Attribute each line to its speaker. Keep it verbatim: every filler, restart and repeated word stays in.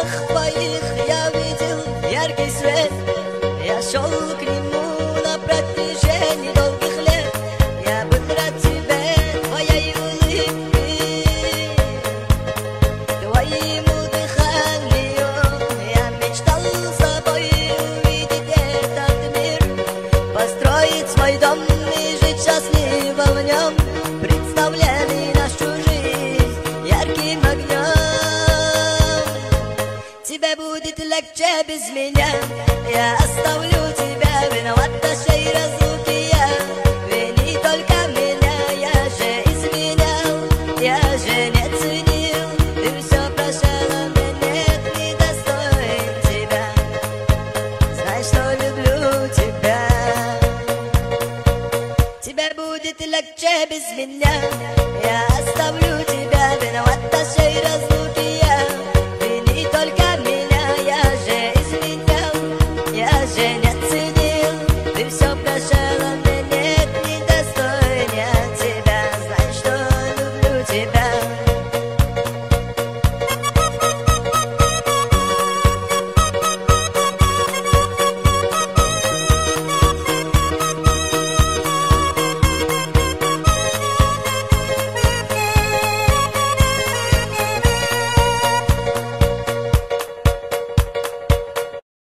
Speaker 1: глазах твоих я видел яркий свет. Я шел к нему на протяжении долгих лет. Я был рад тебе, твоей улыбке, твоему дыханию. Я мечтал с тобой увидеть этот мир, построить свой дом и жить счастливо в нем. Представляли нашу жизнь ярким огнем. Тебе будет легче без меня. Я оставлю тебя, виновата сей разлуки я. Вини только меня, я же изменял, я же не ценил. Ты все прощала, мне нет, не достоин тебя. Знай, что люблю тебя. Тебе будет легче без меня. Я оставлю тебя, виновата сей разлуки.